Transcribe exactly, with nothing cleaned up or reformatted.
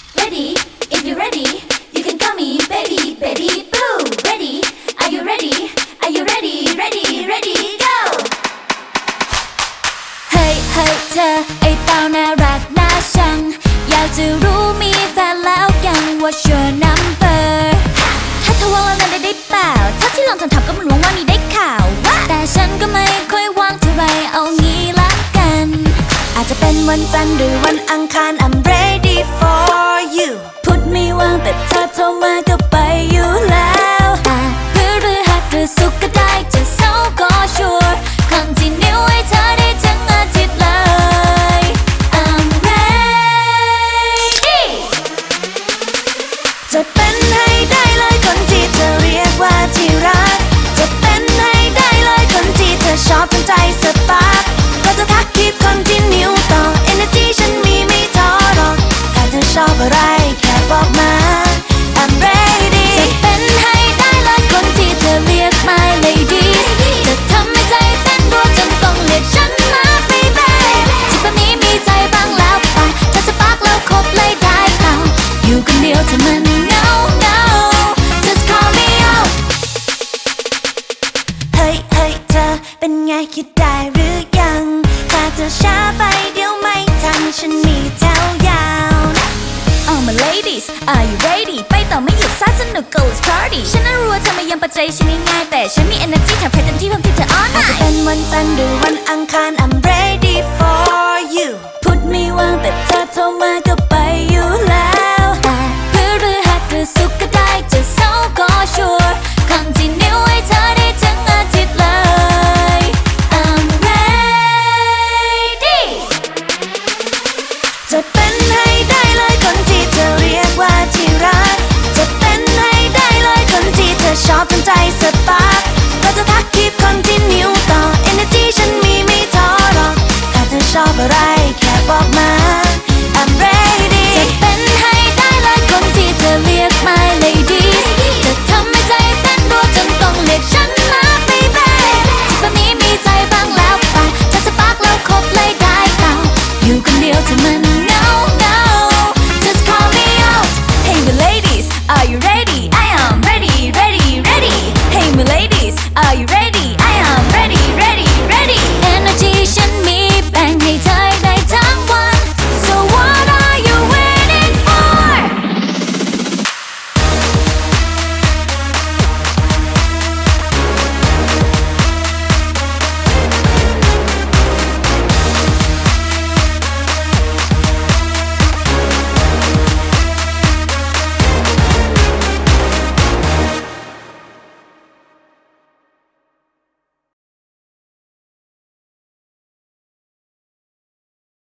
Ready? If you're ready, you can call me baby, baby, boo. Ready? Are you ready? Are you ready? Ready, ready, go. เฮ้ยเฮ้ยเธอไอ้เต้าน่ารักน่าชังอยากจะรู้มีแฟนแล้วยัง What's your number ถ้าเธอว่างแล้วนั้นได้ได้เปล่าถ้าที่ลองทำทำก็มันว่างว่านี่ได้ข่าวแต่ฉันก็ไม่ค่อยว่างเท่าไรเอางี้ละกันอาจจะเป็นวันจันทร์หรือวันอังคาร I'm ready for you พุธไม่ว่างแต่เธอโทรมาก็ไปอยู่แล้วแต่พฤหัสหรือศุกร์ก็ได้จะเสาร์ก็ชัวร์ Continue ให้เธอได้ทั้งอาทิตย์เลย I'm ready จะเป็นให้ได้เลยคนที่เธอเรียกว่าที่รักจะเป็นให้ได้เลยคนที่เธอชอบจนใจสปาร์คก็จะทักทิป Continue ต่อ Energy ฉันมีไม่ท้อหรอกถ้าเธอชอบอะไรแค่บอกมา I'm ready จะเป็นให้ได้เลยคนที่เธอเรียก My lady จะทำให้ใจเต้นรัวจนต้องเรียกฉันมา baby ที่แบบนี้มีใจบ้างแล้วป่ะถ้าสปาร์คแล้วคบเลยได้เปล่าอยู่คนเดียวเธอมันเหงาเหงา Just call me out เฮ้ยเฮ้ยเธอเป็นไงคิดได้หรือยังถ้าเธอช้าไปเดี๋ยวไม่ทันฉันมีแถวยาว All my ladies are you ready ไปต่อไม่หยุดซัดสนุก go let's party ฉันน่ารู้ว่าเธอไม่ยอมปัจจัยฉันง่ายๆแต่ฉันมี energy ทำให้เต็มที่พร้อมที่เธอ all night อาจจะเป็นวันจันทร์หรือวันอังคาร I'm ready for you พุธไม่ว่างแต่เธอโทรมาก็